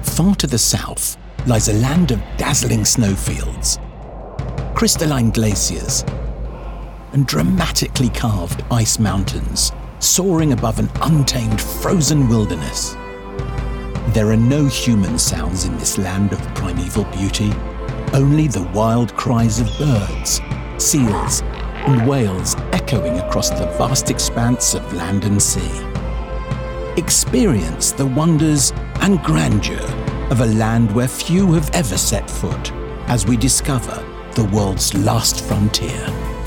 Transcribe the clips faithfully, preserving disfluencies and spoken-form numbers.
Far to the south lies a land of dazzling snowfields, crystalline glaciers, and dramatically carved ice mountains soaring above an untamed frozen wilderness. There are no human sounds in this land of primeval beauty, only the wild cries of birds, seals, and whales echoing across the vast expanse of land and sea. Experience the wonders and grandeur of a land where few have ever set foot as we discover the world's last frontier.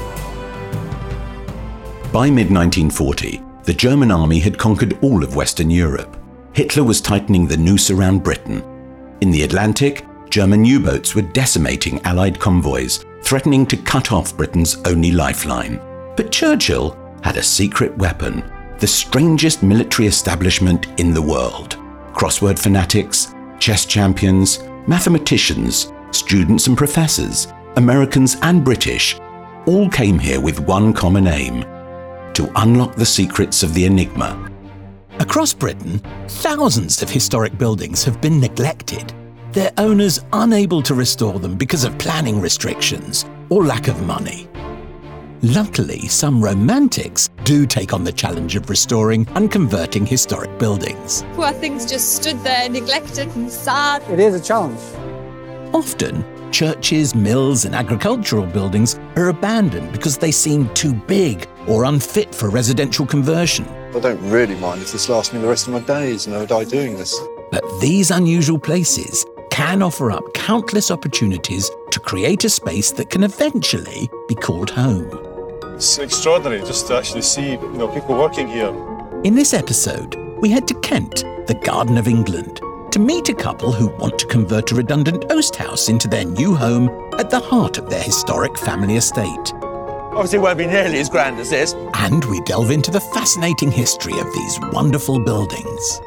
By mid nineteen forty, the German army had conquered all of Western Europe. Hitler was tightening the noose around Britain. In the Atlantic, German U-boats were decimating Allied convoys, threatening to cut off Britain's only lifeline. But Churchill had a secret weapon, the strangest military establishment in the world. Crossword fanatics, chess champions, mathematicians, students and professors, Americans and British, all came here with one common aim: to unlock the secrets of the Enigma. Across Britain, thousands of historic buildings have been neglected, their owners unable to restore them because of planning restrictions or lack of money. Luckily, some romantics do take on the challenge of restoring and converting historic buildings. Poor things just stood there, neglected and sad. It is a challenge. Often, churches, mills and agricultural buildings are abandoned because they seem too big or unfit for residential conversion. I don't really mind if this lasts me the rest of my days and I die doing this. But these unusual places can offer up countless opportunities to create a space that can eventually be called home. It's extraordinary just to actually see, you know, people working here. In this episode, we head to Kent, the Garden of England, to meet a couple who want to convert a redundant oast house into their new home at the heart of their historic family estate. Obviously it won't be nearly as grand as this. And we delve into the fascinating history of these wonderful buildings.